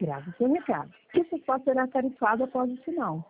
grave o seu recado. Essa pode será tarifada após o sinal.